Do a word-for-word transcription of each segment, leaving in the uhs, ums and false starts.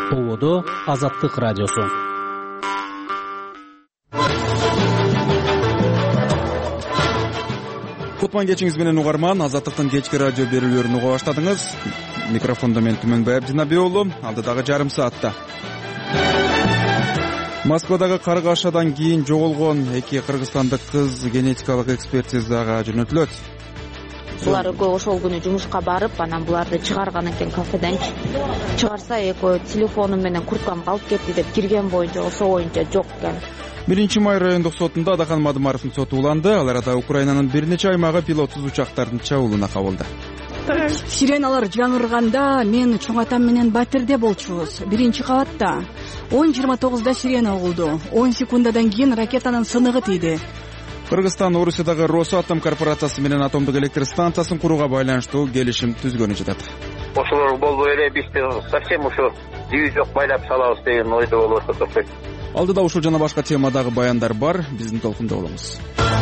Ободо Азаттык радиосу. Кутман кечиңиз менен угарман, Азаттыктын кечки радио берүүлөрүн уга баштадыңыз. Микрофондо мен Түмөнбай Абдинабек уулу, алдыдагы жарым саатта. Москвадагы кар-кашадан кийин жоголгон эки кыргызстандык кыз генетикалык экспертизага жөнөтүлөт. Булар ошол күнү жумушка барып, анан буларды чыгарган экен кафеден. Чыгарса экөө телефону менен курткамды алып кетти деп кирген боюнча, ошо боюнча жок экен. Биринчи май райондук сотунда Адахан Мадымаровдун соту уланды. Ал арада Украинанын бир нече аймагы пилотсуз учактардын чабуулуна кабылды. Сиреналар жаңырганда мен чоң атам менен батирде болчубуз. Биринчи кабатта он жыйырма тогузда сирена угулду. он секундадан кийин ракетанын сыныгы тийди. Кыргызстан Орусиядагы Росатом корпорациясы менен атомдук электр станциясын курууга байланыштуу келишим түзгөнү жатат. Ошолор болбой эле биз совсем ушу дүйү жок байлап салабыз деген ойдо болуп атат. Алдыда ушул жана башка темадагы баяндар бар, биздин толкунда болуңуз.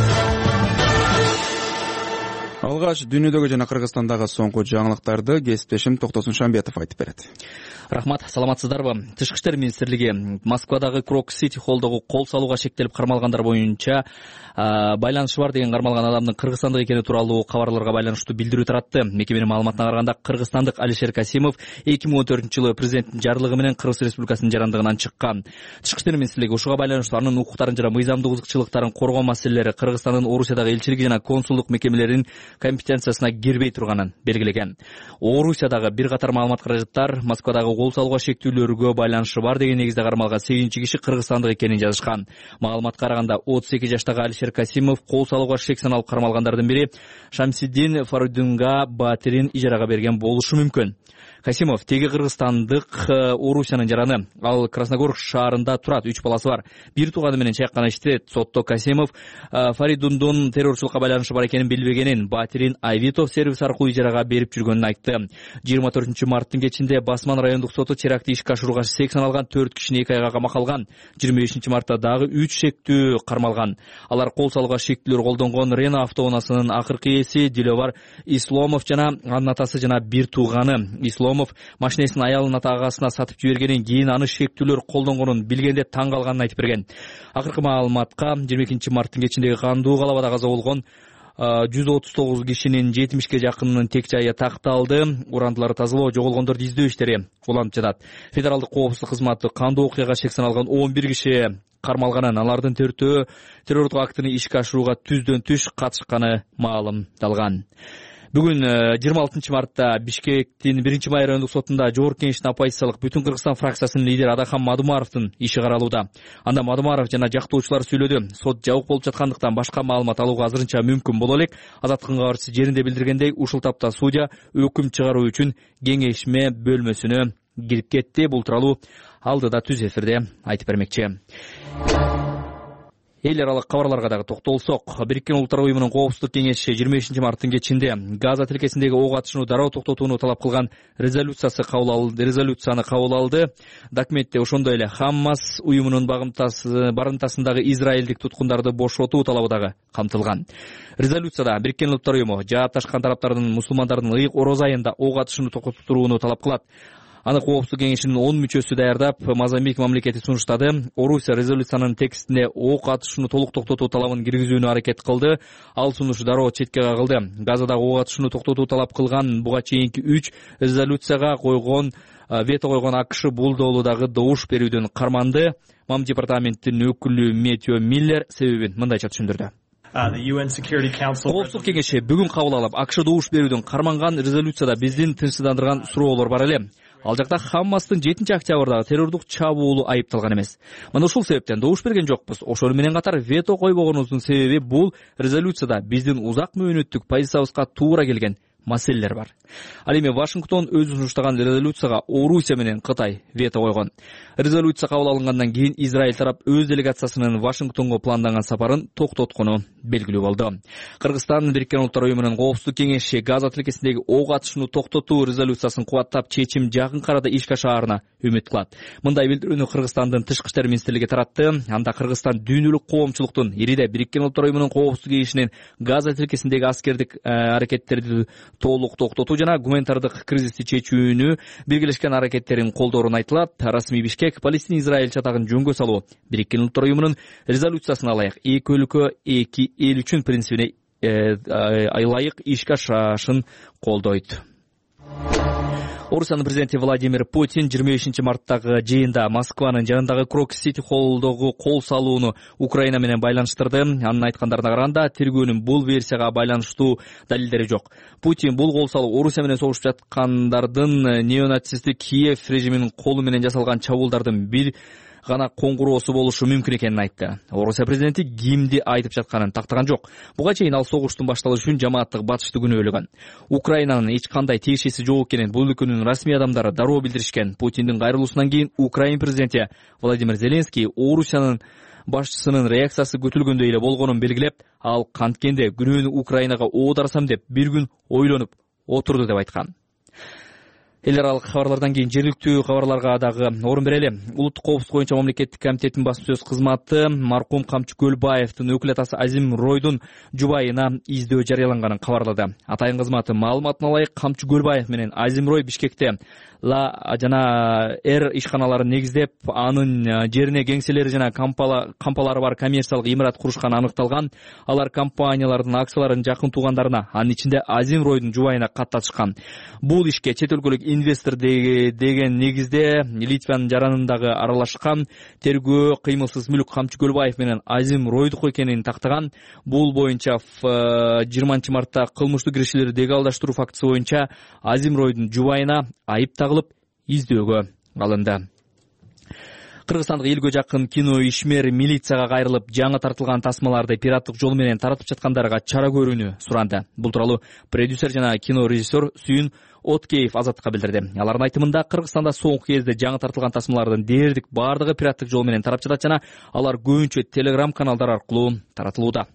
Алгач дүйнөдөгү жана Кыргызстандагы соңку жаңылыктарды кесиптешим Токтосун Шамбетов айтып берет. Рахмат, саламатсыздарбы? Тышкы иштер министрлиги Москвадагы Крок-Сити холлдогу кол салууга шектелип кармалгандар боюнча байланышы бар деген кармалган адамдын кыргызстандык экени тууралуу кабарларга байланыштуу билдирүү таратты. Мекеменин маалыматына караганда кыргызстандык Алишер Касимов эки миң он төртүнчү жылы президенттин жарлыгы менен Кыргыз Республикасынын жарандыгынан чыккан. Тышкы иштер министрлиги ушуга байланыштуу анын укуктарын жана мыйзамдык узукчулуктарын коргоо маселелери Кыргызстандын Орусиядагы элчилиги жана консулдук мекемелеринин компетенциясына кирбей турганын белгилеген. Орусиядагы бир катар маалымат каражаттар Москвадагы кол салууга шектүүлөргө байланышы бар деген негизде кармалган сегизинчи киши кыргызстандык экенин жазышкан. Маалыматка караганда отуз эки жаштагы Алишер Касимов кол салууга шек саналып кармалгандардын бири Шамсиддин Фаридунга батирин ижарага берген болушу мүмкүн. Касимов теги кыргызстандык Орусиянын жараны. Ал Красногорск шаарында турат, үч баласы бар. Бир тууганы менен чайкана иштейт. Сотто Касимов Фаридундун террорчулукка байланышы бар экенин билбегенин, батирин Авито сервис аркылуу ижарага берип жүргөнүн айтты. жыйырма төртүнчү марттын кечинде Басман райондук соту терактты ишке ашырууга шек саналган төрт кишини эки айга камакка алган. жыйырма бешинчи мартта дагы үч шектүү кармалган. Алар кол салууга шектүүлөр колдонгон Рено автоунаасынын акыркы ээси Диловар Исломов жана анын атасы жана бир тууганы. Исломов машинесин аялынын атагасына сатып жибергенин, кийин аны шектүүлөр колдонгонун билгенде таң калганын айтып берген. Акыркы маалыматка жыйырма экинчи марттын кечиндеги кандуу калабада каза болгон жүз отуз тогуз кишинин жетимишке жакынынын тек жайы такталды. Урандыларды тазалоо, жоголгондорду издөө иштери уланып жатат. Федералдык коопсуздук кызматы кандуу окуяга шек саналган он бир киши кармалганын, алардын төртөө террордук актыны ишке ашырууга түздөн түш катышканы маалымдалган. Бүгүн жыйырма алтынчы мартта Бишкектин биринчи май райондук сотунда жогорку кеңештин оппозициялык Бүтүн Кыргызстан фракциясынын лидери Адахан Мадымаровдун иши каралууда. Анда Мадымаров жана жактоочулар сүйлөдү. Сот жабык болуп жаткандыктан башка маалымат алууга азырынча мүмкүн боло элек. Азаттыктын кабарчысы жеринде билдиргендей, ушул тапта судья өкүм чыгаруу үчүн кеңешме бөлмөсүнө кирип кетти. Бул тууралуу алдыда түз эфирде айтып бермекчи. Эл аралык кабарларга дагы токтолсок, Бириккен Улуттар уюмунун коопсуздук кеңеши жыйырма бешинчи марттын кечинде Газа тилкесиндеги ок атышууну дароо токтотууну талап кылган резолюциясы кабыл алды. Резолюцияны кабыл алды. Документте ошондой эле Хаммас уюмунун барымтасындагы израилдик туткундарды бошотуу талабы дагы камтылган. Резолюцияда Бириккен Улуттар уюму жаап тараптардын мусулмандардын ыйык ороз айында ок атышууну токтотууну талап кылат. Аны коопсуздук кеңешинин он мүчөсү даярдап, Мозамбик мамлекети сунуштады. Орусия резолюциянын текстине ок атышууну толук токтотуу талабын киргизүүнү аракет кылды. Ал сунуш дароо четке кагылды. Газадагы ок атышууну токтотуу талап кылган буга чейинки үч резолюцияга койгон вето койгон АКШ бул жолу дагы добуш берүүдөн карманды. Мам департаменттин өкүлү Метео Миллер себебин мындайча түшүндүрдү. Коопсуздук кеңеши бүгүн кабыл алып, АКШ добуш берүүдөн карманган резолюцияда биздин тынчсыздандырган суроолор бар эле. Ал жакта Хаммастын жетинчи октябрдагы террордук чабуулу айыпталган эмес. Мына ушул себептен добуш берген жокпуз. Ошол менен катар вето койбогонубуздун себеби бул резолюцияда биздин узак мөөнөттүк позициябызга туура келген маселелер бар. Ал эми Вашингтон өзү сунуштаган резолюцияга Орусия менен Кытай вето койгон. Резолюция кабыл алынгандан кийин Израиль тарап өз делегациясынын Вашингтонго планданган сапарын токтоткону белгилүү болду. Кыргызстан Бириккен Улуттар уюмунун коопсуздук кеңеши Газа тилкесиндеги ок атышууну токтотуу резолюциясын кубаттап, чечим жакын арада ишке ашаарына үмүт кылат. Мындай билдирүүнү Кыргызстандын тышкы иштер министрлиги таратты. Анда Кыргызстан дүйнөлүк коомчулуктун ириде Бириккен Улуттар уюмунун коопсуздук кеңешинин Газа тилкесиндеги аскердик аракеттерди толук токтотуу жана гуманитардык кризисти чечүүнү биргелешкен аракеттерин колдоорун айтылат. Расмий Бишкек Палестина Израиль чатагын жөнгө салуу Бириккен Улуттар уюмунун резолюциясына ылайык эки өлкө эки эл үчүн принцибине ылайык ишке ашышын колдойт. Орусиянын президенти Владимир Путин жыйырма бешинчи марттагы жыйында Москванын жанындагы Крокус-Сити холлдогу кол салууну Украина менен байланыштырды. Анын айткандарына караганда, тергөөнүн бул версияга байланыштуу далилдери жок. Путин бул кол салуу Орусия менен согушуп жаткандардын неонацисттик Киев режиминин колу менен жасалган чабуулдардын бир гана коңгуроосу болушу мүмкүн экенин айтты. Орусия президенти кимди айтып жатканын тактаган жок. Буга чейин ал согуштун башталышы үчүн жамааттык батышты күнөөлөгөн. Украинанын эч кандай тиешеси жок экенин бул өлкөнүн расмий адамдары дароо билдиришкен. Путиндин кайрылуусунан кийин Украин президенти Владимир Зеленский Орусиянын башчысынын реакциясы күтүлгөндөй эле болгонун белгилеп, ал канткенде күнөөнү Украинага оодарсам деп бир күн ойлонуп отурду деп айткан. Эл аралык кабарлардан кийин жергиликтүү кабарларга дагы орун берели. Улуттук коопсуздук боюнча мамлекеттик комитеттин басма сөз кызматы маркум Камчы Көлбаевдин өкүл атасы Азим Ройдун жубайына издөө жарыяланганын кабарлады. Атайын кызматы маалыматына ылайык Камчы Көлбаев менен Азим Рой Бишкекте Ла жана Эр ишканаларын негиздеп, анын жерине кеңселери жана кампалары бар коммерциялык имарат курушканы аныкталган. Алар компаниялардын акцияларын жакын туугандарына, анын ичинде Азим Ройдун жубайына каттатышкан. Бул ишке чет өлкөлүк инвестор деген негизде Литванын жаранындагы аралашкан. Тергөө кыймылсыз мүлк Камчы Көлбаев менен Азим Ройдук экенин тактаган. Бул боюнча жыйырманчы мартта кылмыштуу киришүүлөрдү легалдаштыруу фактысы боюнча Азим Ройдун жубайына айып тагылып издөөгө алынды. Кыргызстандык элгө жакын кино ишмер милицияга кайрылып, жаңы тартылган тасмаларды пираттык жол менен таратып жаткандарга чара көрүүнү суранды. Бул тууралуу продюсер жана кино режиссер Сүйүн Откеев Азаттыкка билдирди. Алардын айтымында, Кыргызстанда соңку кезде жаңы тартылган тасмалардын дээрлик бардыгы пираттык жол менен тарап жатат жана алар көбүнчө телеграм каналдар аркылуу таратылууда.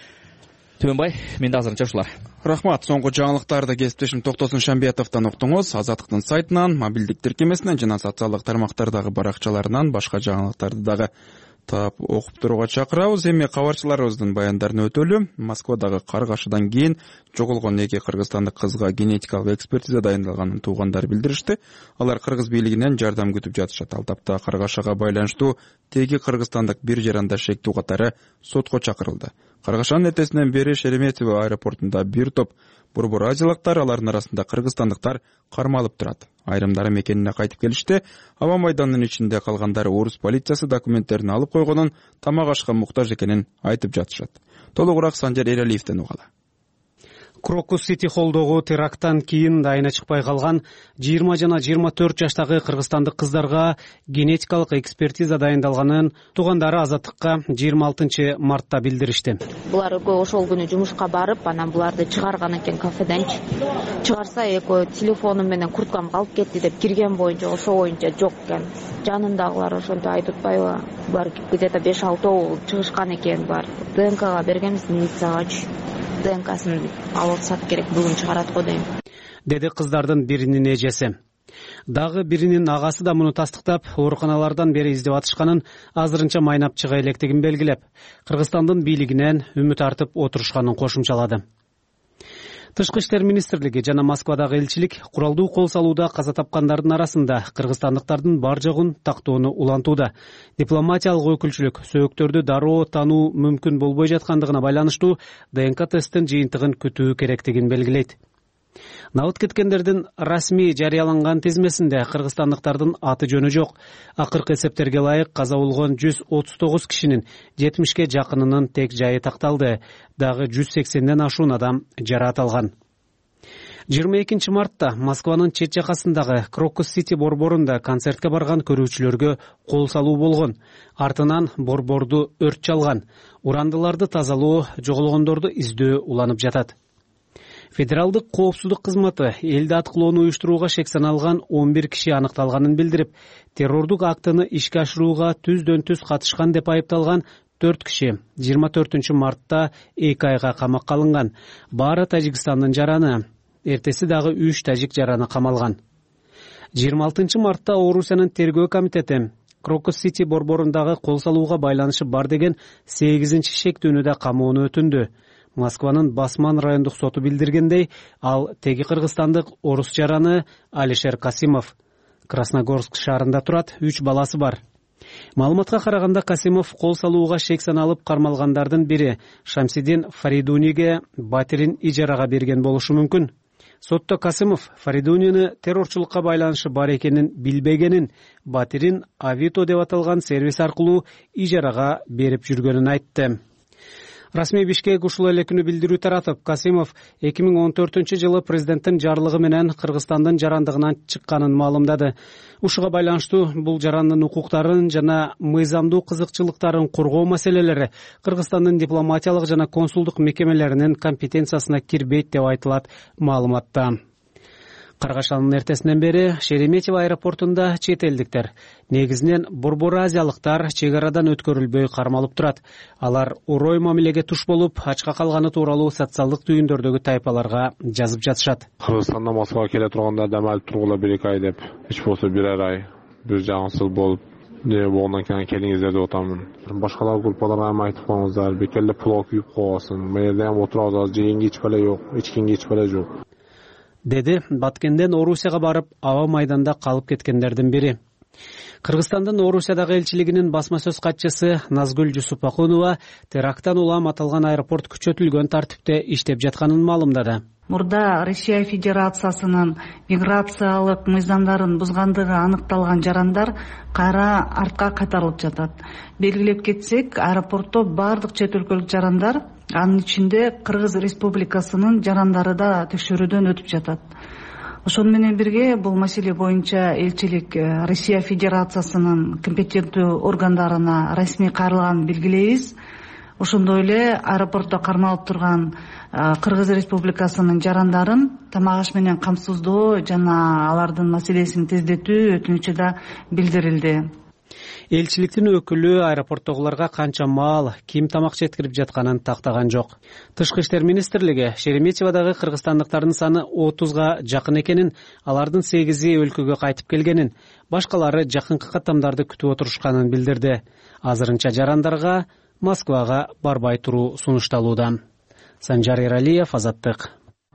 Төмөнбай, менде азырынча ушулар. Рахмат. Соңку жаңылыктарды кесиптешим Токтосун Шамбетовдон уктуңуз. Азаттыктын сайтынан, мобилдик тиркемесинен жана социалдык тармактардагы баракчаларынан башка жаңылыктарды дагы таап окуп турууга чакырабыз. Эми кабарчыларыбыздын баяндарын өтөлү. Москвадагы каргашадан кийин жоголгон эки кыргызстандык кызга генетикалык экспертиза дайындалганын туугандары билдиришти. Алар кыргыз бийлигинен жардам күтүп жатышат. Ал тапта каргашага байланыштуу теги кыргызстандык бир жарандаш шектүү катары сотко чакырылды. Каргашанын эртесинен бери Шереметьево аэропортунда бир топ борбор азиялыктар, алардын арасында кыргызстандыктар кармалып турат. Айрымдары мекенине кайтып келишти. Аба майданынын ичинде калгандары орус полициясы документтерин алып койгонун, тамак ашка муктаж экенин айтып жатышат. Толугураак Санжар Эралиевден угалы. Крокус-Сити холлдогу теракттан кийин дайына чыкпай калган жыйырма жана жыйырма төрт жаштагы кыргызстандык кыздарга генетикалык экспертиза дайындалганын туугандары Азаттыкка жыйырма алтынчы мартта билдиришти. Булар экөө ошол күнү жумушка барып, анан буларды чыгарган экен кафеден. Чыгарса экөө телефонум менен курткам калып кетти деп кирген боюнча, ошо боюнча жок экен. Жанындагылар ошентип айтып атпайбы? Булар где-то беш алты чыгышкан экен бар. ДНКга бергенбиз милициягачы. ДНКсын алып алсак керек, бүгүн чыгарат го дейм. Деди кыздардын биринин эжеси. Дагы биринин агасы да муну тастыктап, ооруканалардан бери издеп атышканын, азырынча майнап чыга электигин белгилеп, Кыргызстандын бийлигинен үмүт артып отурушканын кошумчалады. Тышкы иштер министрлиги жана Москвадагы элчилик куралдуу кол салууда каза тапкандардын арасында кыргызстандыктардын бар жогун тактоону улантууда. Дипломатиялык өкүлчүлүк сөөктөрдү дароо тануу мүмкүн болбой жаткандыгына байланыштуу ДНК тесттин жыйынтыгын күтүү керектигин белгилейт. Набыт кеткендердин расмий жарыяланган тизмесинде кыргызстандыктардын аты жөнү жок. Акыркы эсептерге ылайык каза болгон жүз отуз тогуз кишинин жетимишке жакынынын тек жайы такталды. Дагы жүз сексенден ашуун адам жараат алган. жыйырма экинчи мартта Москванын чет жакасындагы Крокус-Сити борборунда концертке барган көрүүчүлөргө кол салуу болгон. Артынан борборду өрт чалган. Урандыларды тазалоо, жоголгондорду издөө уланып жатат. Федералдык коопсуздук кызматы элди аткылоону уюштурууга шек саналган он бир киши аныкталганын билдирип, террордук актыны ишке ашырууга түздөн түз катышкан деп айыпталган төрт киши жыйырма төртүнчү мартта эки айга камакка алынган. Баары Тажикстандын жараны, эртеси дагы үч тажик жараны камалган. жыйырма алтынчы мартта Орусиянын тергөө комитети Крокус-Сити борборундагы кол салууга байланышы бар деген сегизинчи шектүүнү да камоону өтүндү. Москванын Басман райондук соту билдиргендей, ал теги кыргызстандык орус жараны Алишер Касимов Красногорск шаарында турат, үч баласы бар. Маалыматка караганда, Касимов кол салууга шек саналып кармалгандардын бири Шамсидин Фаридуниге батирин ижарага берген болушу мүмкүн. Сотто Касимов Фаридунини террорчулукка байланышы бар экенин билбегенин, батирин Авито деп аталган сервис аркылуу ижарага берип жүргөнүн айтты. Расмий Бишкек ушул эле күнү билдирүү таратып, Касимов эки миң он төртүнчү жылы президенттин жарлыгы менен Кыргызстандын жарандыгынан чыкканын маалымдады. Ушуга байланыштуу бул жарандын укуктарын жана мыйзамдуу кызыкчылыктарын коргоо маселелери Кыргызстандын дипломатиялык жана консулдук мекемелеринин компетенциясына кирбейт деп айтылат маалыматта. Каргашанын эртесинен бери Шереметьево аэропортунда чет элдиктер, негизинен Борбор азиялыктар чек арадан өткөрүлбөй кармалып турат. Алар урой мамилеге туш болуп, ачка калганы тууралуу социалдык түйүндөрдөгү тайпаларга жазып жатышат. Кыргызстандан Москвага келе турганда дем алып тургула бир эки ай деп, эч болсо бирер ай, бир жагымсыз болуп, не болгондон кийин келиңиздер деп атамын. Башкалар группаларга эми айтып коюңуздар, бекелде плов күйүп койгонсун, мэрде эми отурабыз, жегенге ичпеле жок, ичкенге ичпеле жок. Деди Баткенден Орусияга барып, аба майданда калып кеткендердин бири. Кыргызстандын Орусиядагы элчилигинин басма сөз катчысы Назгүл Жусупакунова теракттан улам аталган аэропорт күчөтүлгөн тартипте иштеп жатканын маалымдады. Мурда Россия Федерациясынын миграциялык мыйзамдарын бузгандыгы аныкталган жарандар кайра артка кайтарылып жатат. Белгилеп кетсек, аэропортто бардык чет өлкөлүк жарандар, анын ичинде Кыргыз Республикасынын жарандары да текшерүүдөн өтүп жатат. Ошону менен бирге бул маселе боюнча элчилик Россия Федерациясынын компетенттүү органдарына расмий кайрылганын белгилейбиз. Ошондой эле аэропортто кармалып турган Кыргыз Республикасынын жарандарын тамак аш менен камсыздоо жана алардын маселесин тездетүү өтүнүчү да билдирилди. Элчиликтин өкүлү аэропорттогуларга канча маал, ким тамак жеткирип жатканын тактаган жок. Тышкы иштер министрлиги Шереметьеводагы кыргызстандыктардын саны отузга жакын экенин, алардын сегизи өлкөгө кайтып келгенин, башкалары жакынкы каттамдарды күтүп отурушканын билдирди. Азырынча жарандарга Москвага барбай туруу сунушталууда. Санжар Эралиев, Азаттык.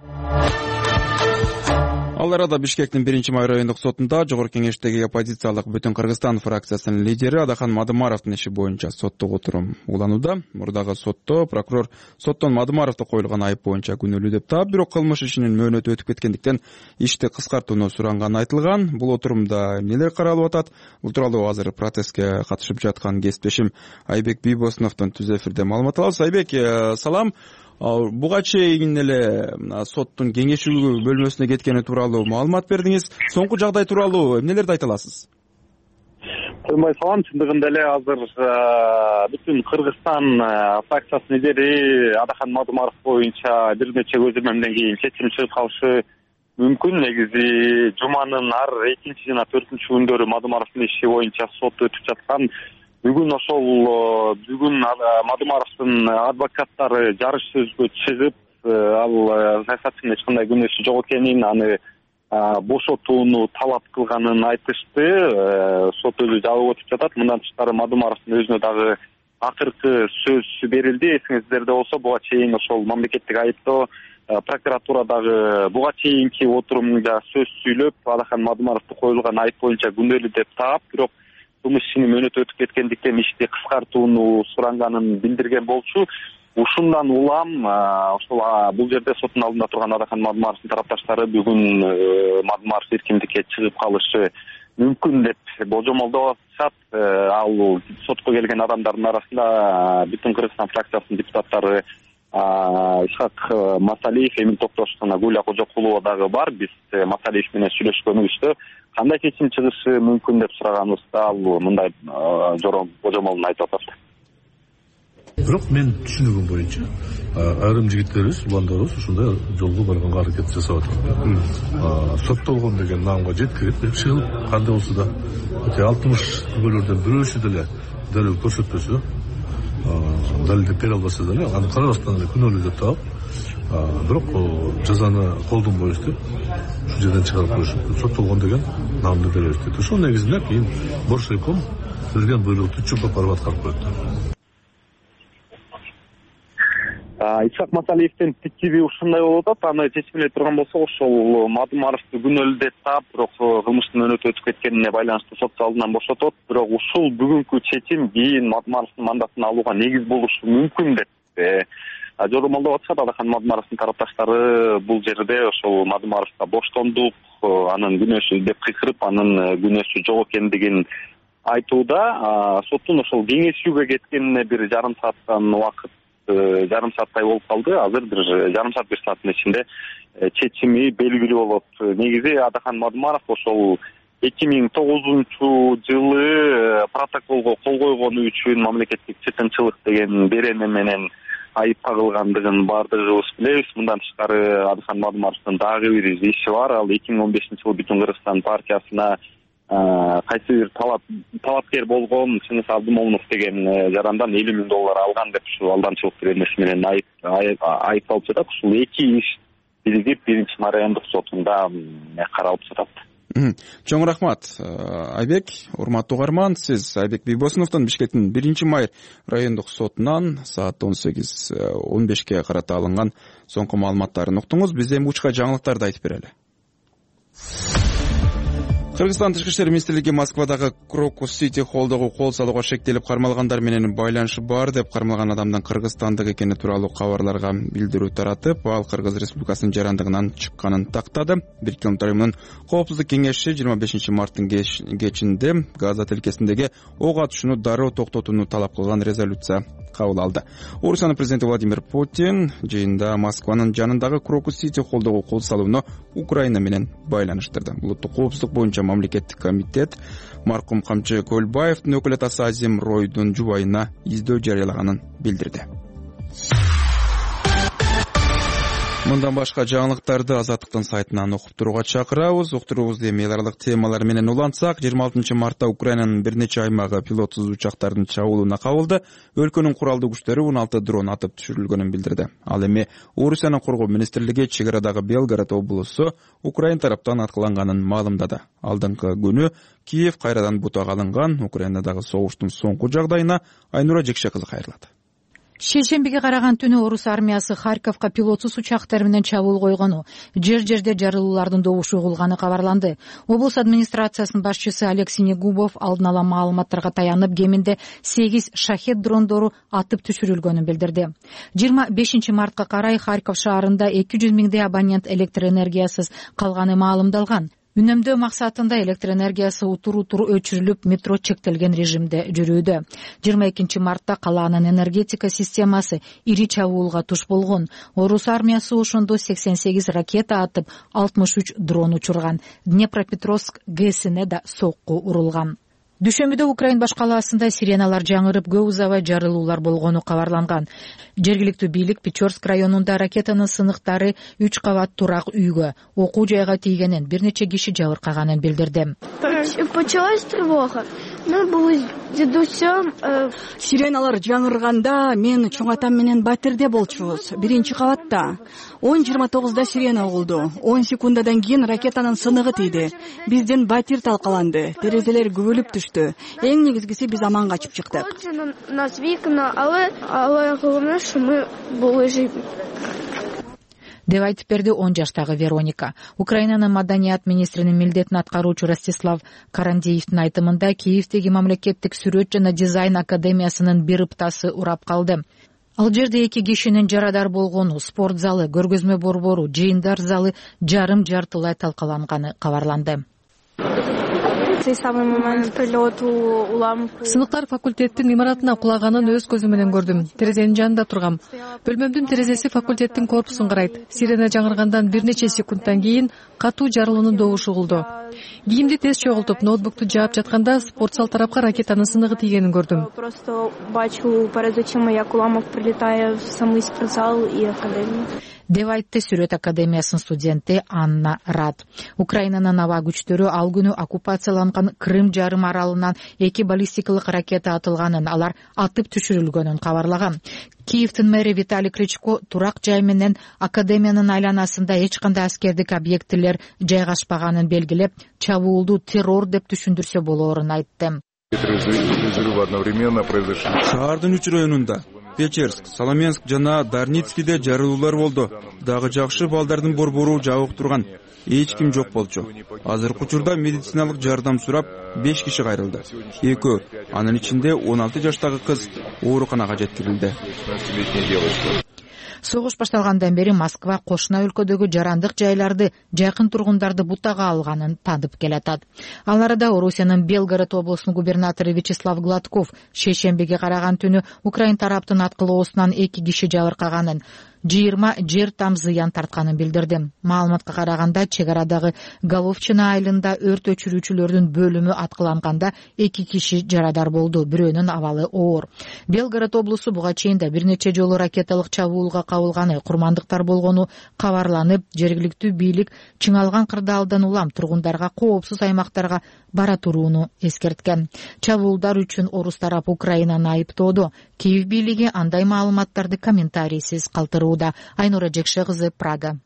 Ал арада Бишкектин биринчи май райондук сотунда жогорку кеңештеги оппозициялык Бүтүн Кыргызстан фракциясынын лидери Адахан Мадымаровдун иши боюнча соттук отурум уланууда. Мурдагы сотто прокурор соттон Мадымаровду коюлган айып боюнча күнөөлүү деп таап, бирок кылмыш ишинин мөөнөтү өтүп кеткендиктен ишти кыскартууну суранганы айтылган. Бул отурумда эмнелер каралып атат? Бул тууралуу азыр процесске катышып жаткан кесиптешим Айбек Бийбосуновдон түз эфирде маалымат алабыз. Айбек, салам. Буга чейин эле соттун кеңешүү бөлмөсүнө кеткени тууралуу маалымат бердиңиз. Соңку жагдай тууралуу эмнелерди айта аласыз? Коймай салам, чындыгында эле азыр Бүтүн Кыргызстан фракциясынын лидери Адахан Мадымаров боюнча бир нече көзөмөлдөн кийин чечим чыгып калышы мүмкүн. Негизи жуманын ар экинчи жана төртүнчү күндөрү Мадымаровдун иши боюнча сот өтүп жаткан. Бүгүн ошол бүгүн Мадымаровдун адвокаттары жарыш сөзгө чыгып, ал саясатчынын эч кандай күнөөсү жок экенин, аны бошотууну талап кылганын айтышты. Сот өзү жабык өтүп жатат. Мындан тышкары Мадымаровдун өзүнө дагы акыркы сөз берилди. Эсиңиздерде болсо, буга чейин ошол мамлекеттик айыптоо прокуратурадагы буга чейинки отурумда сөз сүйлөп, Адахан Мадымаровду коюлган айып боюнча күнөөлүү деп таап, бирок кылмыш ишинин мөөнөтү өтүп кеткендиктен ишти кыскартууну суранганын билдирген болчу. Ушундан улам ошол бул жерде соттун алдында турган Адахан Мадымаровдун тарапташтары бүгүн Мадымаров эркиндикке чыгып калышы мүмкүн деп божомолдоп атышат. Ал сотко келген адамдардын арасында Бүтүн Кыргызстан фракциясынын депутаттары Ишак Масалиев, Эмил Токтошев жана Гуля Кожокулова дагы бар. Биз Масалиев менен сүйлөшкөнүбүздө кандай чечим чыгышы мүмкүн деп сураганыбызда ал мындай божомолун айтып атат. Бирок мен түшүнүгүм боюнча айрым жигиттерибиз, уландарыбыз ушундай жолго барганга аракет жасап атат. Соттолгон деген наамга жеткирип, чыгып, кандай болсо да алтымыш күбөлөрдөн бирөөсү деле далил көрсөтпөсө, далилдеп бере албаса деле, аны карабастан эле күнөөлүү деп таап, бирок жазаны колдонбойбуз деп ушул жерден чыгарып коюшуп, соттолгон деген наамды беребиз деп. Ошол негизинде кийин Боршайком берген буйрукту чукуп барып аткарып коет. Исхак Масалиевдин пикири ушундай болуп атат. Аны чечмелей турган болсок, ошол Мадумаровду күнөөлүдөп таап, бирок кылмыштын мөөнөтү өтүп кеткенине байланыштуу сот залынан бошотот. Бирок ушул бүгүнкү чечим кийин Мадумаровдун мандатын алууга негиз болушу мүмкүн деп жоромолдоп атышат. Адахан Мадумаровдун тарапташтары бул жерде ошол Мадумаровго боштондук, анын күнөөсү деп кыйкырып, анын күнөөсү жок экендигин айтууда. Соттун ошол кеңешүүгө кеткенине бир жарым сааттан убакыт жарым сааттай болуп калды. Азыр бир жарым саат бир сааттын ичинде чечими белгилүү болот. Негизи Адахан Мадумаров ошол эки миң тогузунчу жылы протоколго кол койгону үчүн мамлекеттик чыккынчылык деген берене менен айып тагылгандыгын баардыгыбыз билебиз. Мындан тышкары Адахан Мадумаровдун дагы бир иши бар. Ал эки миң он бешинчи жылы Бүтүн Кыргызстан партиясына кайсы бир талап талапкер болгон Чыңгыз Абдымомунов деген жарандан элүү миң доллар алган деп ушу алдамчылык беренеси менен айыпталып жатат. Ушул эки иш биригип биринчи райондук сотунда каралып жатат. Чоң рахмат, Айбек. Урматтуу угарман, сиз Айбек Бийбосуновдон Бишкектин биринчи май райондук сотунан саат он сегиз он бешке карата алынган соңку маалыматтарын уктуңуз. Биз эми учка жаңылыктарды айтып берели. Кыргызстан Тышкы иштер министрлиги Москвадагы Крокус Сити холлдогу кол салууга шектелип кармалгандар менен байланышы бар деп кармалган адамдын кыргызстандык экени тууралуу кабарларга билдирүү таратып, ал Кыргыз Республикасынын жарандыгынан чыкканын тактады. Бириккен Улуттар Уюмунун Коопсуздук кеңеши жыйырма бешинчи марттын кечинде Газа тилкесиндеги ок атышууну дароо токтотууну талап кылган резолюция кабыл алды. Орусиянын президенти Владимир Путин жыйында Москванын жанындагы Крокус Сити холлдогу кол салууну Украина менен байланыштырды. Улуттук коопсуздук боюнча мамлекеттик комитет маркум Камчы Көлбаевдин өкүл атасы Азим Ройдун жубайына издөө жарыялаганын билдирди. Мындан башка жаңылыктарды Азаттыктын сайтынан окуп турууга чакырабыз. Уктуруубузду эми эл аралык темалар менен улантсак, жыйырма алтынчы мартта Украинанын бир нече аймагы пилотсуз учактардын чабуулуна кабылды. Өлкөнүн куралдуу күчтөрү он алты дрон атып түшүрүлгөнүн билдирди. Ал эми Орусиянын коргоо министрлиги чек арадагы Белгород облусу Украина тараптан аткыланганын маалымдады. Алдыңкы күнү Киев кайрадан бутага алынган. Украинадагы согуштун соңку жагдайына Айнура Жекше кызы кайрылат. Шейшембиге караган түнү орус армиясы Харьковго пилотсуз учактар менен чабуул койгону, жер-жерде жарылуулардын добушу угулганы кабарланды. Облус администрациясынын башчысы Алексей Негубов алдын ала маалыматтарга таянып, кеминде сегиз шахет дрондору атып түшүрүлгөнүн билдирди. жыйырма бешинчи мартка карай Харьков шаарында эки жүз миңдей абонент электр энергиясыз калганы маалымдалган. Үнөмдөө максатында электр энергиясы утур-утур өчүрүлүп, метро чектелген режимде жүрүүдө. жыйырма экинчи мартта калаанын энергетика системасы ири чабуулга туш болгон. Орус армиясы ошондо сексен сегиз ракета атып, алтымыш үч дрон учурган. Днепропетровск ГЭСине да сокку урулган. Дүйшөмбүдө Украин баш калаасында сиреналар жаңырып, көп узабай жарылуулар болгону кабарланган. Жергиликтүү бийлик Печорск районунда ракетанын сыныктары үч кабат турак үйгө, окуу жайга тийгенин, бир нече киши жабыркаганын билдирди. Почалась тревога. Мы были дедусем. Сиреналар жаңырганда мен чоң атам менен батирде болчубуз. Биринчи кабатта. он жыйырма тогузда сирена угулду. он секундадан кийин ракетанын сыныгы тийди. Бизден батир талкаланды. Терезелер күбөлүп түштү. Эң негизгиси биз аман качып чыктык. Нас вікна, але але головне, що ми були живі. деп айтып берди он жаштагы Вероника. Украинанын маданият министринин милдетин аткаруучу Ростислав Карандеевдин айтымында Киевдеги мамлекеттик сүрөт жана дизайн академиясынын бир ыптасы урап калды. Ал жерде эки кишинин жарадар болгону, спорт залы, көргөзмө борбору, жыйындар залы жарым жартылай талкаланганы кабарланды. Сыныктар факультеттин имаратына кулаганын өз көзүм менен көрдүм. Терезенин жанында тургам. Бөлмөмдүн терезеси факультеттин корпусун карайт. Сирена жаңыргандан бир нече секундтан кийин катуу жарылуунун добушу угулду. Кийимди тез чогултуп, ноутбукту жаап жатканда спортзал тарапка ракетанын сыныгы тийгенин көрдүм. Просто бачу перед очима, як уламок прилетае в самый спортзал и академию. деп айтты Сүрөт академиясынын студенти Анна Рад. Украинанын аба күчтөрү ал күнү оккупацияланган Крым жарым аралынан эки баллистикалык ракета атылганын, алар атып түшүрүлгөнүн кабарлаган. Киевдин мэри Виталий Кличко турак жай менен академиянын айланасында эч кандай аскердик объектилер жайгашпаганын белгилеп, чабуулду террор деп түшүндүрсө болоорун айтты. Шаардын үч районунда Печерск, Соломенск жана Дарницкийде жарылуулар болду. Дагы жакшы балдардын борбору жабык турган. Эч ким жок болчу. Азыркы учурда медициналык жардам сурап беш киши кайрылды. Экөө, анын ичинде он алты жаштагы кыз ооруканага жеткирилди. Согуш башталгандан бери Москва кошуна өлкөдөгү жарандык жайларды, жакын тургундарды бутага алганын танып келатат. Ал арада Орусиянын Белгород облусунун губернатору Вячеслав Гладков шейшембиге караган түнү Украин тараптын аткылоосунан эки киши жабыркаганын, жыйырма жер там зыян тартканын билдирди. Маалыматка караганда чек арадагы Головчина айылында өрт өчүрүүчүлөрдүн бөлүмү аткыланганда эки киши жарадар болду, бирөөнүн абалы оор. Белгород облусу буга чейин да бир нече жолу ракеталык чабуулга кабылганы, курмандыктар болгону кабарланып, жергиликтүү бийлик чыңалган кырдаалдан улам тургундарга коопсуз аймактарга бара турууну эскерткен. Чабуулдар үчүн орус тарап Украинаны айыптоодо. Киев бийлиги андай маалыматтарды комментарийсиз калтырууда. Айнура Жекше кызы, Прага.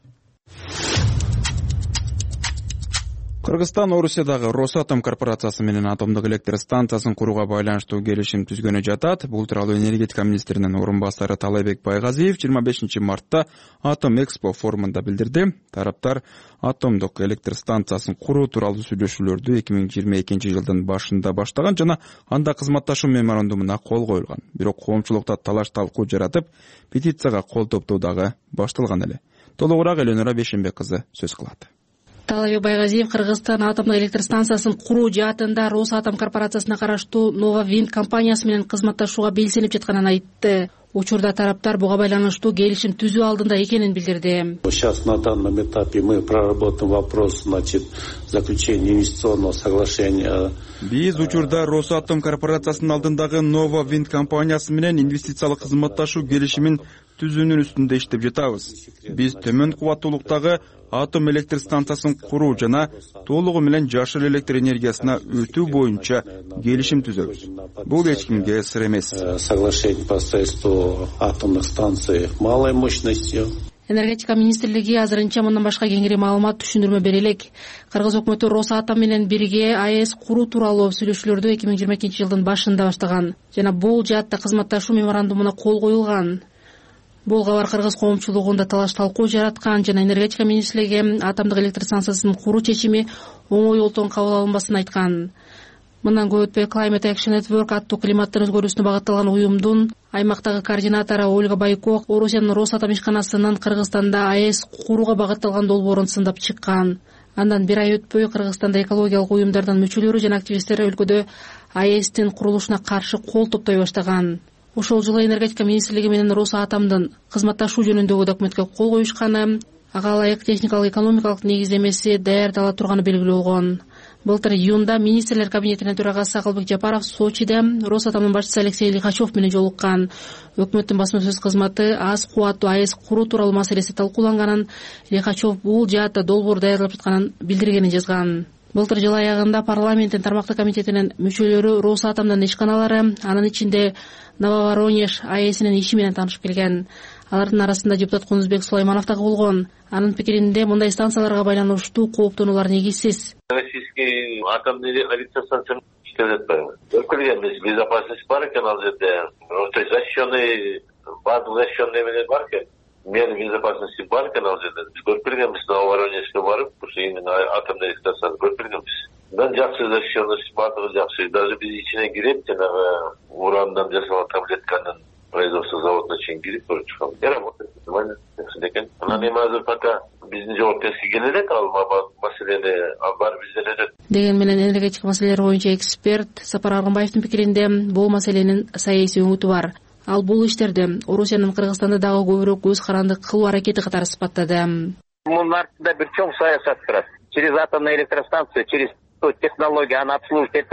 Кыргызстан Орусиядагы Росатом корпорациясы менен атомдук электр станциясын курууга байланыштуу келишим түзгөнү жатат. Бул тууралуу энергетика министринин орун басары Талайбек Байгазиев жыйырма бешинчи мартта Атом Экспо форумунда билдирди. Тараптар атомдук электр станциясын куруу тууралуу сүйлөшүүлөрдү эки миң жыйырма экинчи жылдын башында баштаган жана анда кызматташуу меморандумуна кол коюлган. Бирок коомчулукта талаш талкуу жаратып, петицияга кол топтоо дагы башталган эле. Толугураак Эленора Бешенбек кызы сөз кылат. Талайбек Байгазиев Кыргызстан атомдук электр станциясын куруу жаатында Росатом корпорациясына караштуу Нова Винд компаниясы менен кызматташууга белсенип жатканын айтты. Учурда тараптар буга байланыштуу келишим түзүү алдында экенин билдирди. Сейчас на данном этапе мы проработаем вопрос, значит, заключения инвестиционного соглашения. Биз учурда Росатом корпорациясынын алдындагы Нова Винд компаниясы менен инвестициялык кызматташуу келишимин түзүүнүн үстүндө иштеп жатабыз. Биз төмөн кубаттуулуктагы атом электр станциясын куруу жана толугу менен жашыл электр энергиясына өтүү боюнча келишим түзөбүз. Бул эч кимге сыр эмес. Соглашение по строительству атомных станций малой мощностью. Энергетика министрлиги азырынча мындан башка кеңири маалымат, түшүндүрмө бере элек. Кыргыз өкмөтү Росатом менен бирге АЭС куруу тууралуу сүйлөшүүлөрдү эки миң жыйырма экинчи жылдын башында баштаган жана бул жаатта кызматташуу меморандумуна кол коюлган. Бул кабар кыргыз коомчулугунда талаш талкуу жараткан жана энергетика министрлиги атомдук электр станциясын куруу чечими оңой олтон кабыл алынбасын айткан. Мындан көп өтпөй Climate Action Network аттуу климаттын өзгөрүүсүнө багытталган уюмдун аймактагы координатору Ольга Байко Орусиянын Росатом ишканасынын Кыргызстанда АЭС курууга багытталган долбоорун сындап чыккан. Андан бир ай өтпөй Кыргызстанда экологиялык уюмдардын мүчөлөрү жана активисттер өлкөдө АЭСтин курулушуна каршы кол топтой баштаган. Ошол жылы энергетика министрлиги менен Росатомдун кызматташуу жөнүндөгү документке кол коюшканы, ага ылайык техникалык экономикалык негиздемеси даярдала турганы белгилүү болгон. Былтыр июнда министрлер кабинетинин төрагасы Акылбек Жапаров Сочиде Росатомдун башчысы Алексей Лихачев менен жолуккан. Өкмөттүн басма сөз кызматы аз кубаттуу АЭС куруу тууралуу маселеси талкууланганын, Лихачев бул жаатта долбоор даярдалып жатканын билдиргенин жазган. Былтыр жыл аягында парламенттин тармактык комитетинин мүчөлөрү Росатомдун ишканалары, анын ичинде Нововоронеж АЭСинин иши менен таанышып келген. Алардын арасында депутат Кунузбек Сулайманов дагы болгон. Анын пикиринде мындай станцияларга байланыштуу кооптонуулар негизсиз. Российский атомный электростанция иштеп жатпайбы? Өкүлгенбиз, безопасность бар экен ал жерде. То есть защищенный, базовый защищенный менен бар экен. Меры безопасности бар экен ал жерде. Биз көрүп келгенбиз, Новоронежге барып, ошо именно атомный электростанцияны көрүп келгенбиз. Да, жакшы защищенность, бардыгы жакшы. Даже биз ичине кирип, жанагы урандан жасалган таблетканын производство заводуна чейин кирип көрүп чыккан. Я работаю, нормально экен. Анан эми азыр пока биздин жоопкерчиликке келе элек, ал маселени бар бизден өтөт. Деген менен энергетика маселелери боюнча эксперт Сапар Аргынбаевдин пикиринде бул маселенин саясий өңүтү бар. Ал бул иштерди Орусиянын Кыргызстанда дагы көбүрөөк көз каранды кылуу аракети катары сыпаттады. Мунун артында бир чоң саясат турат. Через атомную электростанцию, через ту технологию аны обслуживать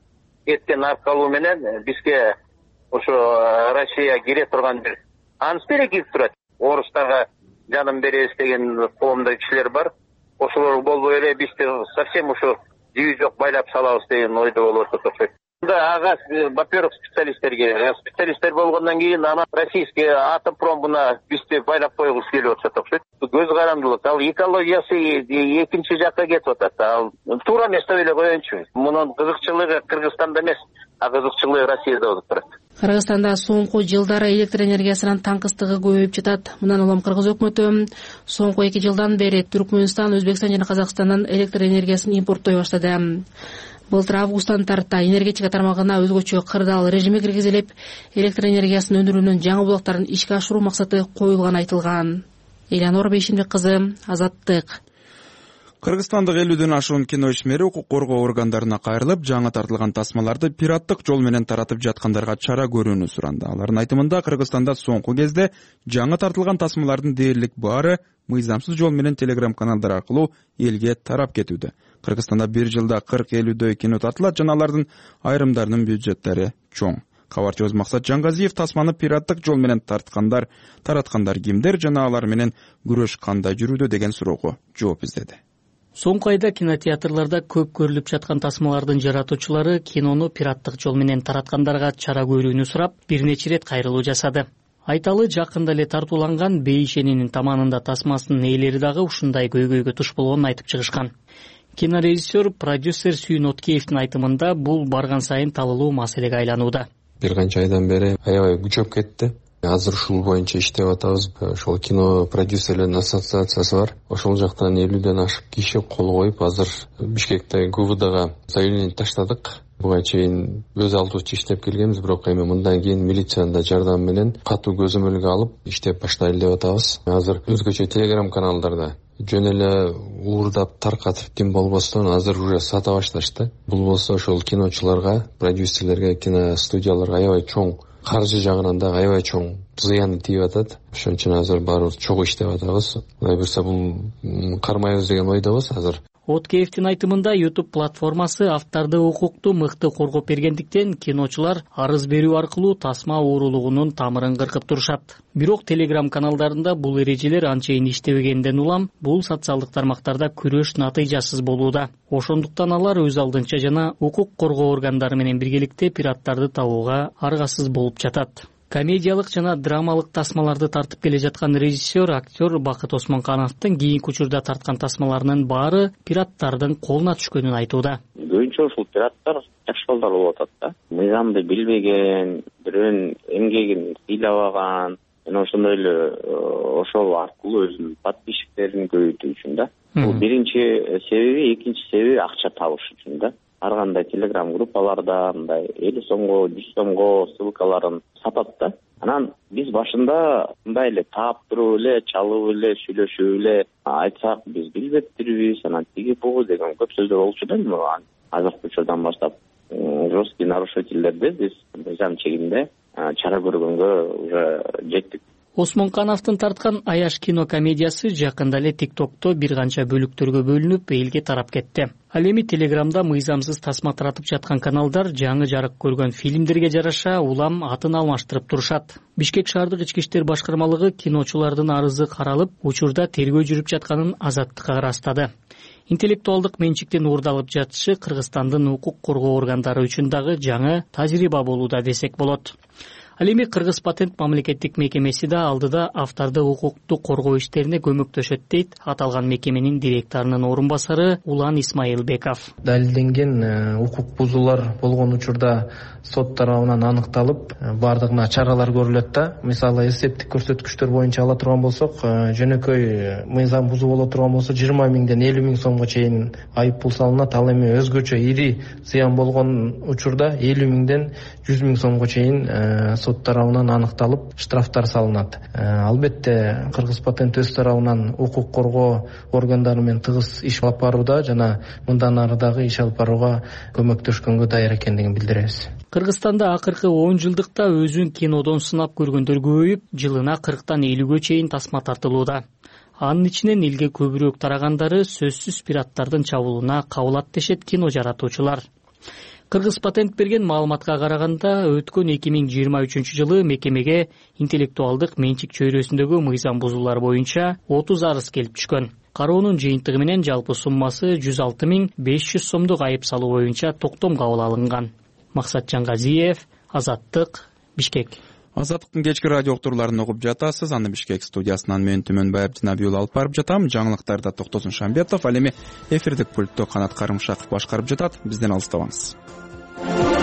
эткен аркылуу менен бизге ошо Россия кире турган бир анстер кирип турат. Орустарга жанын беребиз деген коомдо кишилер бар. Ошолор болбой эле бизди совсем ошо жиби жок байлап салабыз деген ойдо болуп атат. Да, ага, во-первых, специалисттер керек. Специалисттер болгондон кийин ана российский атомпром мына бизди байлап койгусу келип атат окшойт. Көз карандылык, ал экологиясы экинчи жакка кетип атат. Ал туура эмес деп эле коеюнчу. Мунун кызыкчылыгы Кыргызстанда эмес, а кызыкчылыгы Россияда болуп турат. Кыргызстанда соңку жылдары электр энергиясынын таңкыстыгы көбөйүп жатат. Мындан улам кыргыз өкмөтү соңку эки жылдан бери Түркмөнстан, Өзбекстан жана Казакстандан электр энергиясын импорттой баштады. Былтыр августтан тарта энергетика тармагына өзгөчө кырдаал режими киргизилип, электр энергиясын өндүрүүнүн жаңы булактарын ишке ашыруу максаты коюлганы айтылган. Элянор Бейшимбек кызы, Азаттык. Кыргызстандык элүүдөн ашуун кино ишмери укук коргоо органдарына кайрылып, жаңы тартылган тасмаларды пираттык жол менен таратып жаткандарга чара көрүүнү суранды. Алардын айтымында Кыргызстанда соңку кезде жаңы тартылган тасмалардын дээрлик баары мыйзамсыз жол менен телеграм каналдар аркылуу элге тарап кетүүдө. Кыргызстанда бир жылда кырк элүүдөй кино тартылат жана алардын айрымдарынын бюджеттери чоң. Кабарчыбыз Максат Жангазиев тасманы пираттык жол менен тарткандар, тараткандар кимдер жана алар менен күрөш кандай жүрүүдө деген суроого жооп издеди. Соңку айда кинотеатрларда көп көрүлүп жаткан тасмалардын жаратуучулары кинону пираттык жол менен тараткандарга чара көрүүнү сурап, бир нече ирет кайрылуу жасады. Айталы жакында эле тартууланган Бейшенинин таманында тасмасынын ээлери дагы ушундай көйгөйгө туш болгонун айтып чыгышкан. Кинорежиссер, продюсер Сүйүн Откеевдин айтымында бул барган сайын талылуу маселеге айланууда. Бир канча айдан бери аябай күчөп кетти. Азыр ушул боюнча иштеп атабыз. Ошол кино продюсерлердин ассоциациясы бар. Ошол жактан элүүдөн ашык киши кол коюп, азыр Бишкекте ГУВДга заявление таштадык. Буга чейин өз алдыбызча иштеп келгенбиз, бирок эми мындан кийин милициянын да жардамы менен катуу көзөмөлгө алып иштеп баштайлы деп атабыз. Азыр өзгөчө телеграм каналдарда жөн эле уурдап таркатып ким болбостон азыр уже сата башташты. Бул болсо ошол киночуларга, продюсерлерге, киностудияларга аябай чоң, каржы жагынан да аябай чоң зыяны тийип атат. Ошон үчүн азыр баарыбыз чогуу иштеп атабыз. Мындай буюрса бул кармайбыз деген ойдобуз азыр. Откеевдин айтымында YouTube платформасы авторду укукту мыкты коргоп бергендиктен киночулар арыз берүү аркылуу тасма уурулугунун тамырын кыркып турушат. Бирок Telegram каналдарында бул эрежелер анчейин иштебегенден улам бул социалдык тармактарда күрөш натыйжасыз болууда. Ошондуктан алар өз алдынча жана укук коргоо органдары менен биргеликте пираттарды табууга аргасыз болуп жатат. Комедиялык жана драмалык тасмаларды тартып келе жаткан режиссер, актер Бакыт Осмонкановдун кийинки учурда тарткан тасмаларынын баары пираттардын колуна түшкөнүн айтууда. Көбүнчө ушул пираттар жаш балдар болуп атат да. Мыйзамды билбеген, бирөөнүн эмгегин ыйлабаган, жана ошондой эле ошол аркылуу өзүнүн подписчиктерин көбөйтүү үчүн да. Бул биринчи себеби, экинчи себеби акча табыш үчүн да. Ар кандай телеграм группаларда мындай элүү сомго, жүз сомго ссылкаларын сатат да. Анан биз башында мындай эле таап туруп эле, чалып эле, сүйлөшүп эле айтсак, биз билбептирбиз, анан тиги бугу деген көп сөздөр болчу да. Азыркы учурдан баштап жесткий нарушительдерди биз мыйзам чегинде чара көргөнгө уже жеттик. Осмонкановдун тарткан Аяш кино комедиясы жакында эле TikTok'то бир канча бөлүктөргө бөлүнүп, элге тарап кетти. Ал эми Телеграмда мыйзамсыз тасма таратып жаткан каналдар жаңы жарык көргөн фильмдерге жараша улам атын алмаштырып турушат. Бишкек шаардык ички иштер башкармалыгы киночулардын арызы каралып, учурда тергөө жүрүп жатканын Азаттыкка ырастады. Интеллектуалдык менчиктен уурдалып жатышы Кыргызстандын укук коргоо органдары үчүн дагы жаңы тажрыйба болууда десек болот. Ал эми Кыргыз патент мамлекеттик мекемеси да алдыда авторду укукту коргоо иштерине көмөктөшөт дейт аталган мекеменин директорунун орун басары Улан Исмаилбеков. Далилденген укук бузуулар болгон учурда сот тарабынан аныкталып, бардыгына чаралар көрүлөт да. Мисалы, эсептик көрсөткүчтөр боюнча ала турган болсок, жөнөкөй мыйзам бузуу боло турган болсо жыйырма миңден элүү миң сомго чейин айып пул салынат. Ал эми өзгөчө ири зыян болгон учурда элүү миңден жүз миң сомго чейин сот тарабынан аныкталып штрафтар салынат. Албетте Кыргыз патент өз тарабынан укук коргоо органдары менен тыгыз иш алып барууда жана мындан ары дагы иш алып барууга көмөктөшкөнгө даяр экендигин билдиребиз. Кыргызстанда акыркы он жылдыкта өзүн кинодон сынап көргөндөр көбөйүп, жылына кырктан элүүгө чейин тасма тартылууда. Анын ичинен элге көбүрөөк тарагандары сөзсүз пираттардын чабуулуна кабылат дешет кино жаратуучулар. Кыргыз патент берген маалыматка караганда, өткөн эки миң жыйырма үчүнчү жылы мекемеге интеллектуалдык менчик чөйрөсүндөгү мыйзам бузуулар боюнча отуз арыз келип түшкөн. Кароонун жыйынтыгы менен жалпы суммасы жүз алты миң беш жүз сомдук айып салуу боюнча токтом кабыл алынган. Максат Жангазиев, Азаттык, Бишкек. Азаттыктын кечки радио уктурларын угуп жатасыз. Аны Бишкек студиясынан мен Түмөн Байырдинабиул алып барып жатам. Жаңылыктарда Токтосун Шамбетов, ал эми эфирдик пультту Канат Карымшаков башкарып жатат. Бизден алыстабаңыз.